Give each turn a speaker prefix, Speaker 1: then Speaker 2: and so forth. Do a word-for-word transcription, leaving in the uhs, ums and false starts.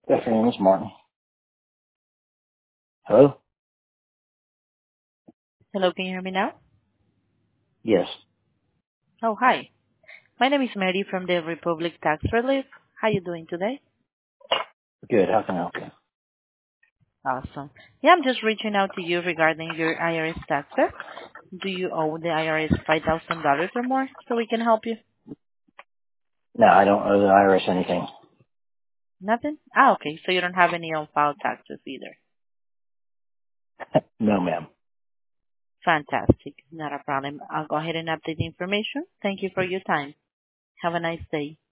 Speaker 1: Good afternoon, Miss Martin. Hello?
Speaker 2: Hello, can you hear me now?
Speaker 1: Yes.
Speaker 2: Oh, hi. My name is Mary from the Republic Tax Relief. How you doing today?
Speaker 1: Good. How can I help you?
Speaker 2: Awesome. Yeah, I'm just reaching out to you regarding your I R S taxes. Do you owe the I R S five thousand dollars or more so we can help you?
Speaker 1: No, I don't owe the I R S anything.
Speaker 2: Nothing? Ah, okay. So you don't have any on-file taxes either.
Speaker 1: No, ma'am.
Speaker 2: Fantastic. Not a problem. I'll go ahead and update the information. Thank you for your time. Have a nice day.